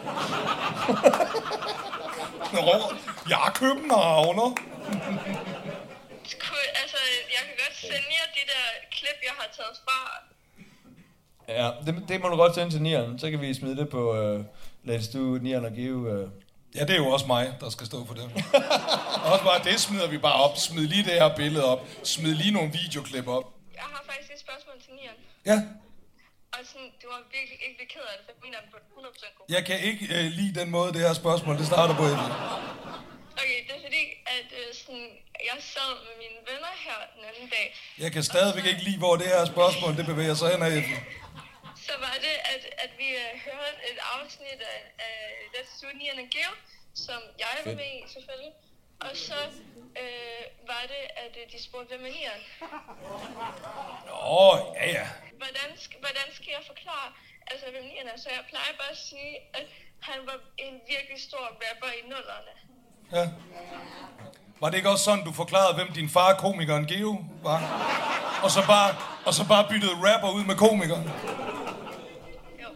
Nå, jeg er københavner. skulle, altså, jeg kan godt sende jer de der klip, jeg har taget fra. Ja, det, det må du godt sende til nieren. Så kan vi smide det på øh, Let's Do nieren og give... Øh. Ja, det er jo også mig, der skal stå for det. Også bare, det smider vi bare op. Smid lige det her billede op. Smid lige nogle videoklip op. Jeg har faktisk et spørgsmål til nieren. Ja. Og sådan, du var virkelig ikke lidt ked af det, for jeg mener, den på hundrede procent god. Jeg kan ikke øh, lide den måde, det her spørgsmål, det starter på. Emil. Okay, det er fordi, at øh, sådan, jeg sad med mine venner her den anden dag. Jeg kan stadigvæk ikke lide, hvor det her spørgsmål, det bevæger sig hen ad. Så var det, at, at vi øh, hørte et afsnit af, af Let's Do Nian and Geo, som jeg var med i selvfølgelig. Og så øh, var det, at øh, de spurgte, hvem er Nian? Åh, ja ja. Hvordan, sk- hvordan skal jeg forklare, altså hvem Nian er? Så jeg plejer bare at sige, at han var en virkelig stor rapper i nullerne. Ja. Var det ikke også sådan, du forklarede, hvem din far, komikeren Geo, var? Og så bare, og så bare byttede rapper ud med komikeren? Jo.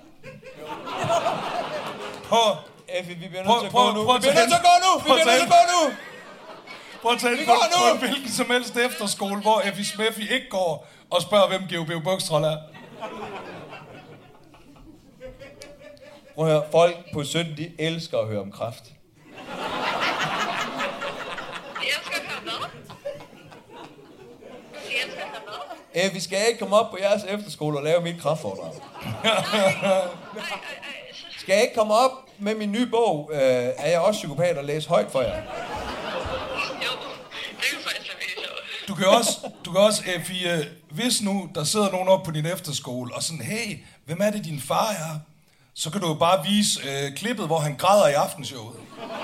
Prøv, Effie, vi bliver Prøv- nødt til at prøv- gå nu. prøv Vi at bliver tage nødt til at gå nu. Vi prøv at bliver nødt til tage at gå nu. prøv at tage Vi på, går nu! på en hvilken som helst efterskole, hvor Effie Smeffy ikke går og spørger, hvem Geo Beo Bukstrol er. Prøv at høre, folk på sytten, de elsker at høre om kræft. Jeg skal høre hvad? Jeg skal høre hvad? Effie, skal jeg ikke komme op på jeres efterskole og lave mit kræftforedrag? Ej, ej, ej, så Skal jeg ikke komme op med min nye bog, øh, er jeg også psykopat, og læse højt for jer? jo. Det kan faktisk være virkelig sjovt. Du kan også, du kan også Effie, øh, hvis nu der sidder nogen op på din efterskole og sådan, hey, hvem er det din far er? Så kan du jo bare vise øh, klippet, hvor han græder i aftenshowet.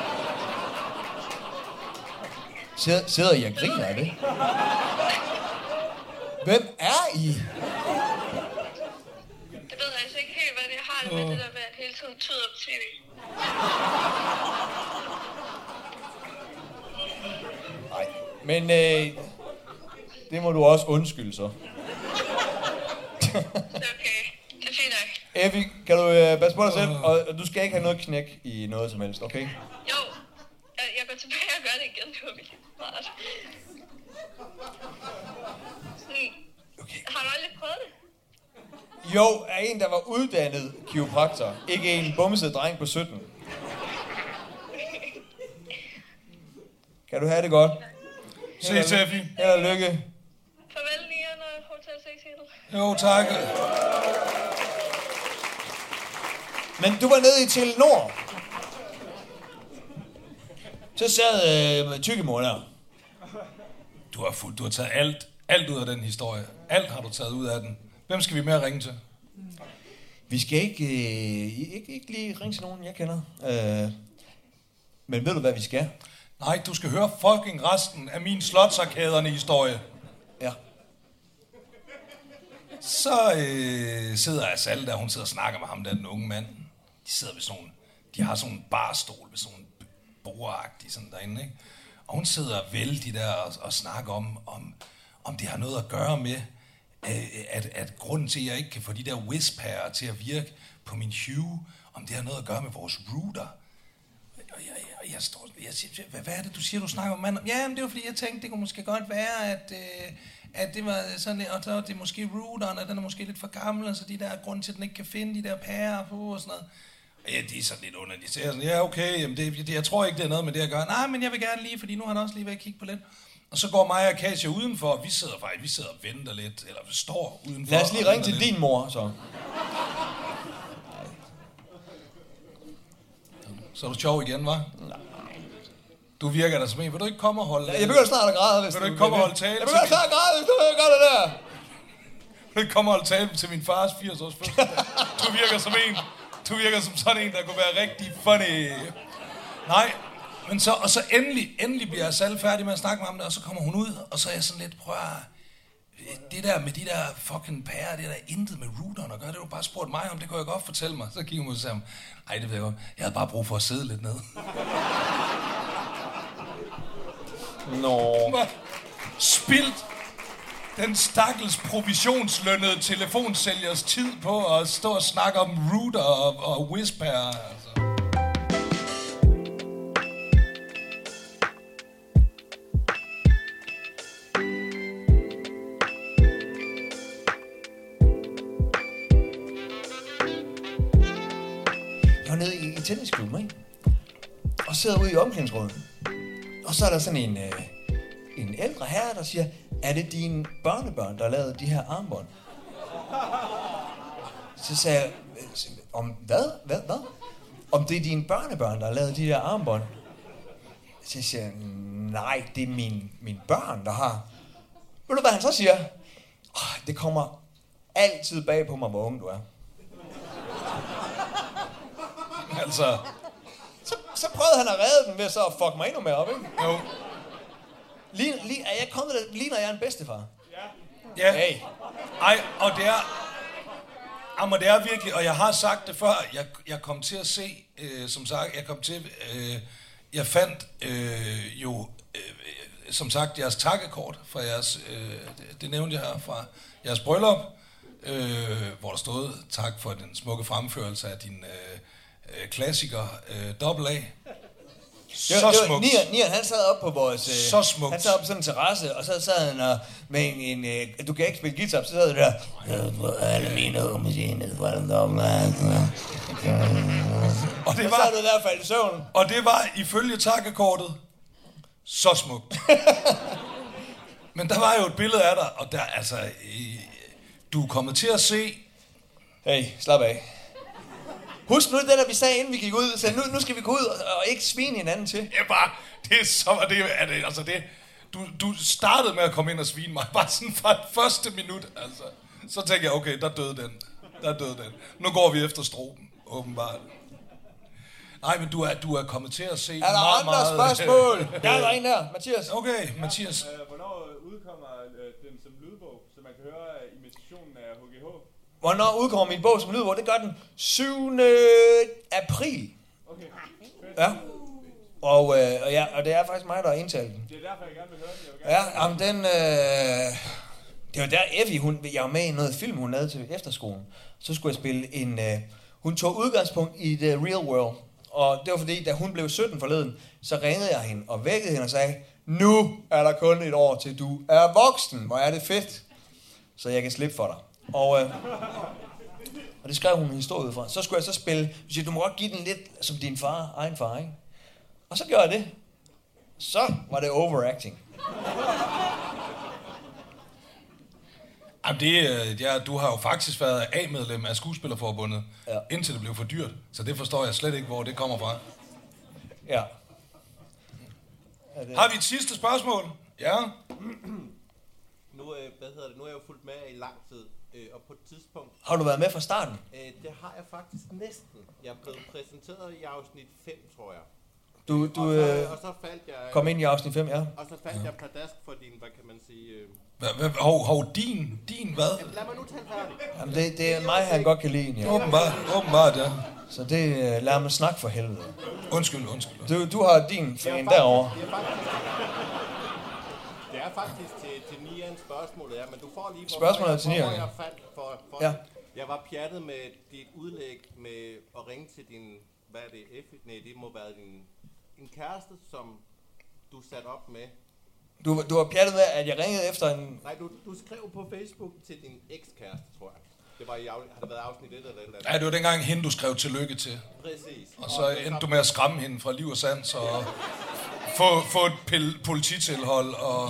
Sidder, sidder I og griner af det? Hvem er I? Jeg ved altså ikke helt, hvad det har det med det der med, at hele tiden tyder på T V. Nej, men øh, det må du også undskylde så. Det er okay. Det er fint nok. Effie, kan du øh, passe på dig selv, og, og du skal ikke have noget knæk i noget som helst, okay? Jo. Jeg, jeg går tilbage og gør det igen. Det var virkelig smart. Sådan, Okay. har du aldrig prøvet det? Jo, er en, der var uddannet kiropraktor, ikke en bumset dreng på sytten. Kan du have det godt? Se, Effie. Held og lykke. Farvel, Nian og Hotel Cecil. Jo, tak. Men du var nede i Telenor. Så sad øh, Tykkemor der. Du har, fuld, du har taget alt, alt ud af den historie. Alt har du taget ud af den. Hvem skal vi mere ringe til? Vi skal ikke, øh, ikke, ikke lige ringe til nogen, jeg kender. Øh, men ved du, hvad vi skal? Nej, du skal høre fucking resten af min slotsarkaderne historie. Ja. Så øh, sidder Asal der, hun sidder og snakker med ham der, den unge mand. De sidder ved sådan nogle, de har sådan en barstol ved sådan nogle bordagtige sådan derinde, ikke? Og hun sidder vældig der og, og snakker om, om, om det har noget at gøre med, øh, at, at grunden til, at jeg ikke kan få de der wisp-pærer til at virke på min Hue, om det har noget at gøre med vores router. Og jeg, jeg, jeg, står, jeg siger, hvad, hvad er det, du siger, du snakker om mand? Ja, men det var fordi, jeg tænkte, det kunne måske godt være, at, øh, at det var sådan, og så det er måske routeren, og den er måske lidt for gammel, og så de der grund til, at den ikke kan finde de der pærer på og sådan noget. Og ja, de er sådan lidt underligt. Så jeg sådan, ja, okay, jamen det, det, jeg tror ikke, det er noget med det at gøre. Nej, men jeg vil gerne lige, fordi nu har han også lige været at kigge på lidt. Og så går mig og Kasia udenfor, og vi sidder faktisk, vi sidder og venter lidt, eller vi står udenfor. Lad os lige ringe til lidt. Din mor, så. Så er du sjov igen, hva'? Nej. Du virker der som en. Vil du ikke komme og holde... Ja, jeg begynder snart at græde, hvis Vil du ikke komme og holde tale? Jeg begynder snart at græde, hvis du gør det der. Vil du ikke komme og holde tale til min fars firs års fødselsdag? Du virker som en... Du virker som sådan en, der kunne være rigtig funny. Nej, men så... Og så endelig, endelig bliver jeg selv færdig med at snakke med ham der, og så kommer hun ud, og så er jeg sådan lidt, prøv at... Det der med de der fucking pærer, det er der intet med routeren at gøre. Det har du bare spurgt mig om, det kunne jeg godt fortælle mig. Så kigger hun og siger, nej, det ved jeg godt. Jeg havde bare brug for at sidde lidt ned. Nå. No. Spildt den stakkels provisionslønnede telefonsælgers tid på at stå og snakke om router og, og whisper. Altså. Jeg var nede i, i tennisklubben, ikke? Og sidder ude i omklædningsrummet. Og så er der sådan en, øh, en ældre herre, der siger, er det dine børnebørn, der lavede de her armbånd? Så sagde jeg, om hvad? Hvad? Hvad? Om det er dine børnebørn, der har lavet de her armbånd? Så siger jeg, nej, det er mine, mine børn, der har. Ved du, hvad han så siger? Oh, det kommer altid bag på mig, hvor ung du er. Altså... Så, så prøvede han at redde den ved så at fuck mig endnu mere op, ikke? Jo. Lige, lige, er jeg kommet der, ligner jeg en bedstefar? Ja. Hey. Ej, og det er... Jamen, det er virkelig, og jeg har sagt det før, jeg, jeg kom til at se, øh, som sagt, jeg kom til, øh, jeg fandt øh, jo, øh, som sagt, jeres takkekort fra jeres, øh, det, det nævnte jeg her, fra jeres bryllup, øh, hvor der stod, tak for den smukke fremførelse af din øh, øh, klassiker, øh, Double A. Så smukt. Nian, Nian, han sad op på vores... Øh, så smukt. Han sad op på sådan en terrasse, og så sad han og, med en... en øh, du kan ikke spille guitar, så sad det der... Alle mine unge sine, for den Og det var... Så sad du der og faldt i søvn. Og det var ifølge takkekortet så smukt. Men der var jo et billede af dig, og der, altså... Øh, du er kommet til at se... Hey, slap af. Husk nu det der, vi sagde, inden vi gik ud. Så nu, nu skal vi gå ud og, og ikke svine hinanden til. Det er bare, det er så, det er det, altså det, du, du startede med at komme ind og svine mig, bare sådan fra det første minut, altså. Så tænkte jeg, okay, der døde den, der døde den. Nu går vi efter stroben, åbenbart. Nej, men du er, du er kommet til at se er der meget, andre meget... spørgsmål? Der er der en der, Mathias. Okay, Mathias. Hvornår udkommer den som lydbog, så man kan høre imitationen af H G H? Hvornår udkommer min bog som lydbog? Det gør den syvende april. Okay. Ja. Og, øh, og, ja, og det er faktisk mig, der har indtalt den. Det er derfor, jeg gerne vil høre den. Jeg vil gerne ja, jamen den... Øh, det var der Effie, hun, jeg var med i noget film, hun lavede til efterskolen. Så skulle jeg spille en... Øh, hun tog udgangspunkt i the real world. Og det var fordi, da hun blev sytten forleden, så ringede jeg hende og vækkede hende og sagde, nu er der kun et år til du er voksen. Hvor er det fedt. Så jeg kan slippe for dig. Og, øh, og det skrev hun en historie ud fra. Så skulle jeg så spille, siger, du må godt give den lidt som din far, egen far, ikke? Og så gjorde jeg det. Så var det overacting. Jamen det, ja, du har jo faktisk været A-medlem af Skuespillerforbundet, ja. Indtil det blev for dyrt. Så det forstår jeg slet ikke, hvor det kommer fra. Ja. Det... Har vi et sidste spørgsmål? Ja. Nu, hvad hedder det, nu er jeg jo fulgt med i lang tid, og på et tidspunkt... Har du været med fra starten? Det har jeg faktisk næsten. Jeg er blevet præsenteret i afsnit fem, tror jeg. Du, du og, så, øh, og så faldt jeg... kom ind i afsnit fem, ja. Og så faldt ja. jeg pladask for din, hvad kan man sige... Øh... Hvad, hvad, hov, hov, din, din hvad? Jamen, lad mig nu tage færdig. Jamen, det, det er mig, han godt kan lide, ja. Åbenbart, åbenbart, ja. Så det, lad mig snakke for helvede. Undskyld, undskyld. Du, du har din fan derovre. Det er faktisk, det er faktisk til, til Nian spørgsmålet, ja, men du får lige... Spørgsmålet er til Nian, ja. Jeg faldt for, for ja. Jeg var pjattet med dit udlæg med at ringe til din... Hvad er det? F? Nej, det må være din... En kæreste, som du satte op med. Du, du var pjattet med, at jeg ringede efter en... Nej, du, du skrev på Facebook til din ekskæreste, tror jeg. Det var i, har det været afsnit et eller et eller andet? Ja, det var dengang hende, du skrev tillykke til. Præcis. Og så og endte du med at skræmme hende fra liv og sans, og få, få et pil, polititilhold, og...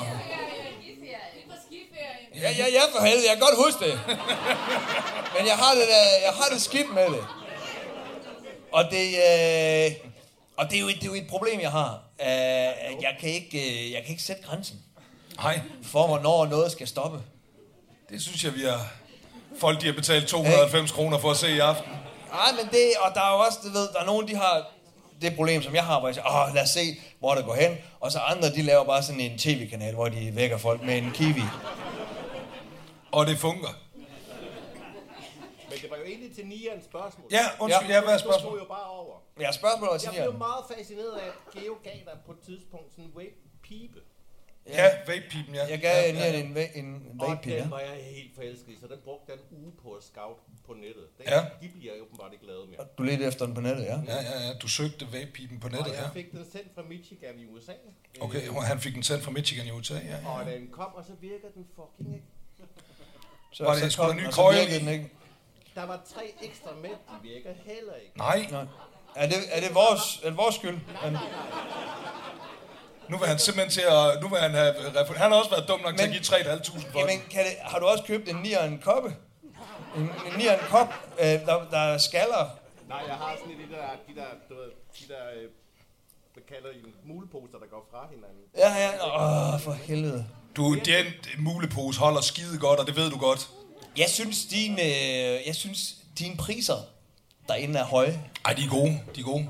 Ja, ja, ja, for helvede, jeg kan godt huske det. Men jeg har det, der, jeg har det skidt med det. Og det... Øh, Og det er, jo et, det er jo et problem, jeg har. Uh, jeg, kan ikke, uh, jeg kan ikke sætte grænsen. Nej. For hvornår noget skal stoppe. Det synes jeg, vi har... Folk, de har betalt to hundrede og halvfems kroner for at se i aften. Nej, men det... Og der er jo også, du ved, der er nogen, de har det problem, som jeg har, hvor jeg siger, åh, lad os se, hvor det går hen. Og så andre, de laver bare sådan en tv-kanal, hvor de vækker folk med en kiwi. Og det fungerer. Men det var jo egentlig til Nians spørgsmål. Ja, undskyld, ja, hvad er spørgsmålet? Du jo bare over. Ja, spørgsmålet var til Nian. Jeg blev meget fascineret af, at Geo gav dig på et tidspunkt sådan en vape-pibe. Ja, vape-pipen, ja. Jeg gav Nian ja, ja. en, va- en vape-pipe, ja. Og den ja. var jeg helt forelsket i, så den brugte jeg en uge på at scout på nettet. Den, ja. De bliver jo åbenbart ikke lavet mere. Og du ledte efter den på nettet, ja? Ja, ja, ja. Du søgte vape-pipen på nettet, ja. Og jeg fik den sendt fra Michigan i U S A. Okay, han fik den sendt fra Michigan i U S A, ja. Og den kom, og så virker den fucking ikke. Så, var det sgu da ny coil? Der var tre ekstra med, de virker heller ikke. Nej. Nej. Er det, er det vores, er det vores skyld? Nej, nej, nej. Nu vil han simpelthen til at... Nu vil han have... Han har også været dum nok men, til at give tre tusind fem hundrede for jamen, kan det, har du også købt en Nian koppe? En, en Nian kop, øh, der, der skaller? Nej, jeg har sådan de der... De der, du ved, de der øh, hvad kalder I dem? Muleposer, der går fra hinanden. Ja, ja. Åh, for helvede. Du, den mulepose holder skide godt, og det ved du godt. Jeg synes, din, øh, jeg synes, dine priser derinde er høje. Ej, de er gode. De er gode.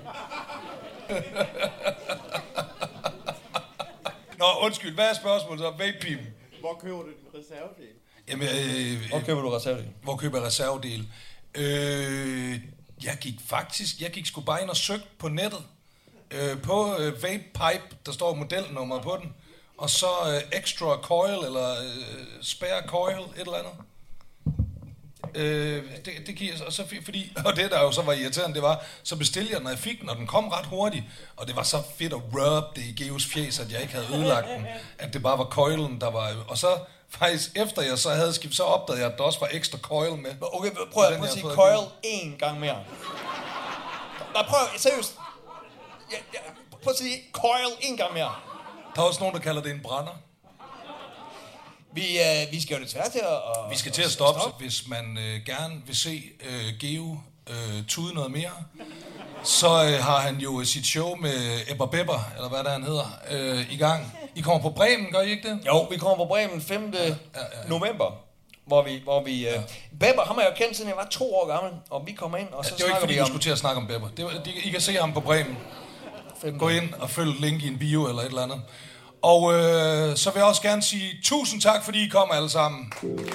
Nå, undskyld. Hvad er spørgsmålet så? Vape-pipen. Hvor køber du din reservedel? Jamen, øh, hvor køber du reservedel? Hvor køber jeg reservedel? Øh, jeg gik faktisk... Jeg gik sgu bare ind og søgte på nettet. Øh, på øh, vape-pipe, der står modelnummeret på den. Og så øh, extra coil, eller øh, spare coil, et eller andet. Øh, det, det giver og så fordi og det der jo så var irriterende, det var så bestilte jeg den, og jeg fik den, og den kom ret hurtigt, og det var så fedt at rub det i Geos fjes, at jeg ikke havde ødelagt den, at det bare var coilen, der var, og så faktisk efter jeg så havde skiftet, så opdagede jeg, at der også var ekstra coil med. Okay, prøv at, prøv at sige coil én gang mere. Nej, prøv seriøst. Ja, ja, prøv at sige coil én gang mere. Der er også nogen, der kalder det en brænder. Vi, øh, vi skal jo desværre til at... Og, vi skal til at stoppe, stoppe. Hvis man øh, gerne vil se øh, Geo øh, tude noget mere, så øh, har han jo sit show med Ebba Bebber, eller hvad der han hedder, øh, i gang. I kommer på Bremen, gør I ikke det? Jo, vi kommer på Bremen femte Ja, ja, ja. november, hvor vi... Hvor vi øh, ja. Bebber har man jo kendt, siden jeg var to år gammel, og vi kommer ind, og så ja, snakker vi om... Det var ikke, fordi vi skulle til at snakke om Bebber. Det var, de, I kan se ham på Bremen. Gå ind og følg link i en bio eller et eller andet. Og øh, så vil jeg også gerne sige tusind tak, fordi I kom alle sammen.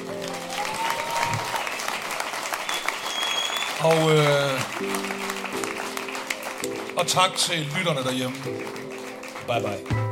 Og, øh, og tak til lytterne derhjemme. Bye bye.